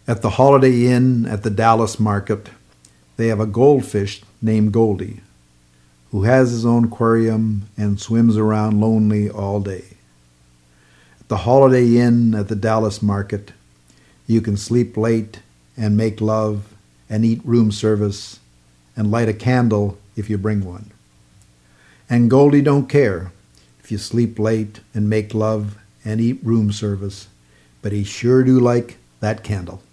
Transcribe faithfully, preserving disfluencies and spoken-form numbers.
At the Holiday Inn at the Dallas market, they have a goldfish named Goldie, who has his own aquarium and swims around lonely all day. At the Holiday Inn at the Dallas market, you can sleep late and make love and eat room service and light a candle if you bring one. And Goldie don't care if you sleep late and make love and eat room service, but he sure do like that candle.